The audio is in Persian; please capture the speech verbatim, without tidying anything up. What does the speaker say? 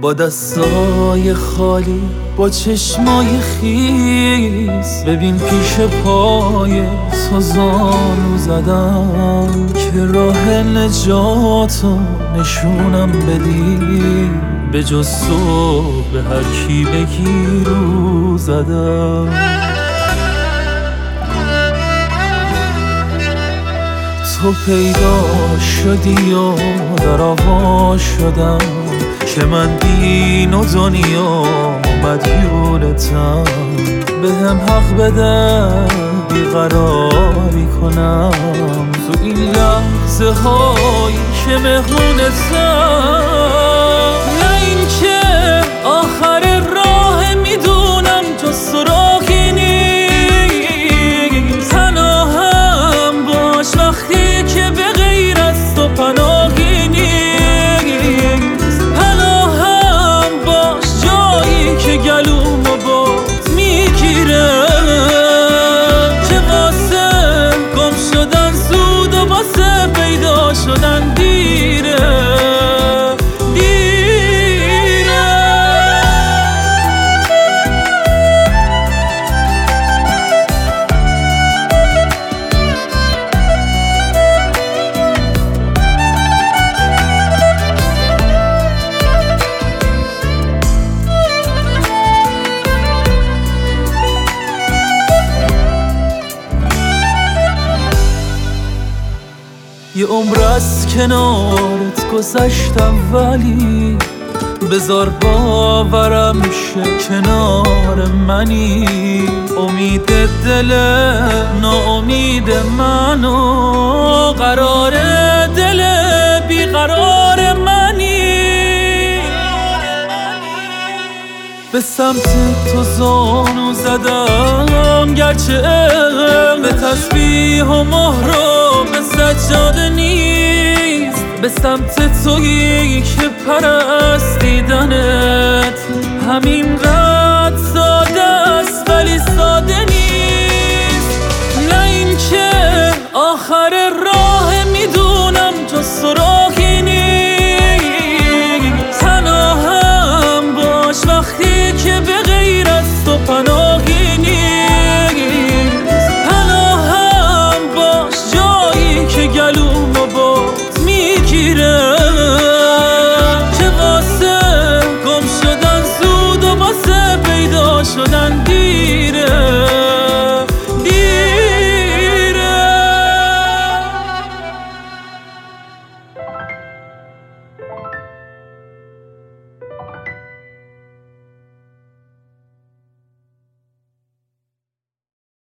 با دستای خالی با چشمای خیس، ببین پیش پای تو زانو زدم که راه نجاتو نشونم بدی، به جز تو به هر کی بگی رو زدم. تو پیدا شدی و در آوا شدم که من دین و دنیا مدیونتم، به هم حق بده بیقراری کنم تو این لحظه هایی که مهمونتم. نه این که آخر راه میدونم جز سراغی نیست، پناهم باش وقتی که به غیر از تو پناهی نیست، پناهم باش جایی که گلومو باز میگیره، که واسه گم شدن زود و واسه پیدا شدن دیره دیره. یه عمر از کنارت گذشتم ولی بذار باورم شه کنار منی، امید دل ناامید منو قرار دل بیقرار منی. به سمت تو زانو زدم گرچه به تسبیح و مهر و به سجاده نیست، به سمت تویی که پرستیدنت همین قد ساده است ولی ساده نیست. نه این که آخر راه